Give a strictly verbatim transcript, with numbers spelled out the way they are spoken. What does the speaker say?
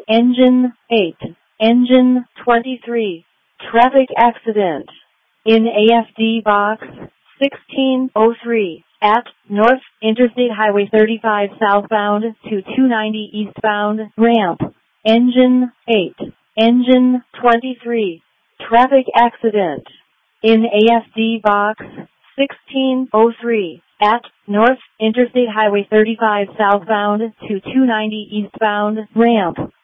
Engine eight. Engine twenty-three. Traffic accident. In A F D box sixteen oh three at North Interstate Highway thirty-five southbound to two ninety eastbound ramp. Engine eight. Engine twenty-three. Traffic accident. In A F D box sixteen oh three at North Interstate Highway thirty-five southbound to two ninety eastbound ramp.